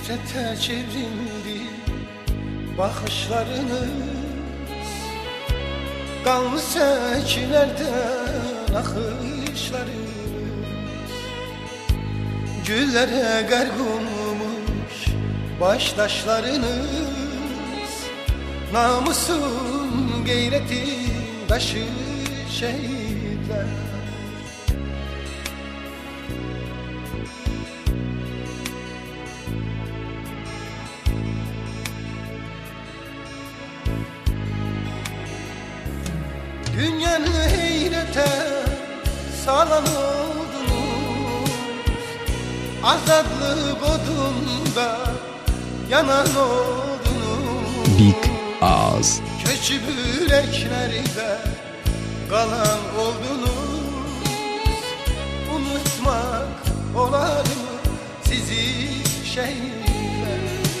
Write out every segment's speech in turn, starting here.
nefrete çevrildi bakışlarınız. Kanlı seçilerden akışlarınız. Güllere garg olmuş baştaşlarınız. Namusun gayretin taşı şehitler. Dünyanı heyrete salan oldunuz. Azadlık odunda yanan oldunuz. Big Ağız. Keçi yüreklerde kalan oldunuz. Unutmak olar mı sizi şehitler?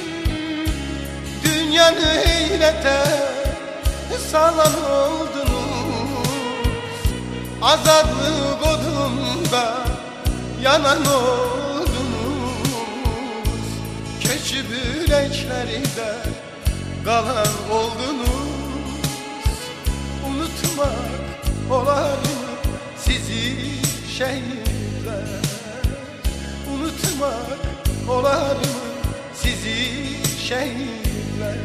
Dünyanı heyrete salan oldunuz. Azadlık odunda yanan oldunuz. Keçi yüreklerde kalan oldunuz. Unutmak olar mı sizi şehitler? Unutmak olar mı sizi şehitler?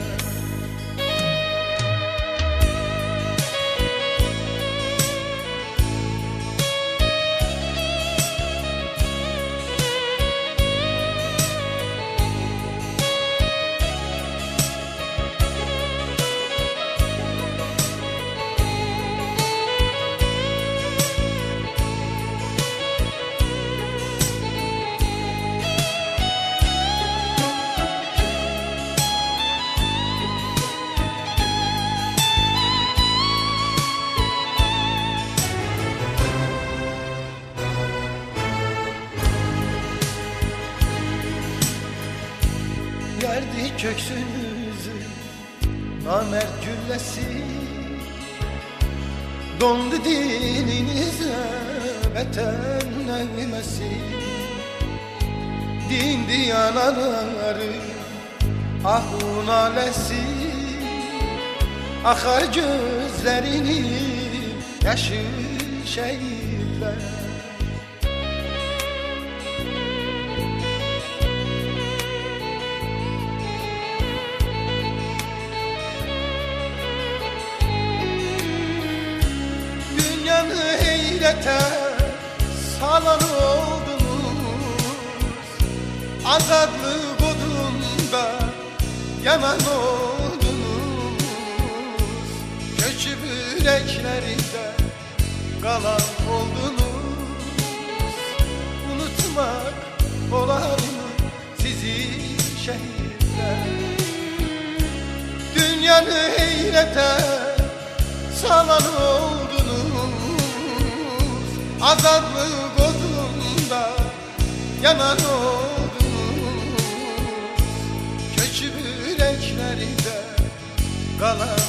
Yerdi köksünüzü namert güllesi. Dondu dininize vatan nevmesi. Dindi yanaları ahun alesi. Akar gözlerinin yaşı şehitler. Heyrete salan oldunuz. Azadlık odunda yanan oldunuz. Göçü yüreklerde kalan oldunuz. Unutmak olar mı sizi şehitler? Dünyanı heyrete salan oldunuz. Azadlık odunda yanan oldunuz. Köçü yüreklerde kalan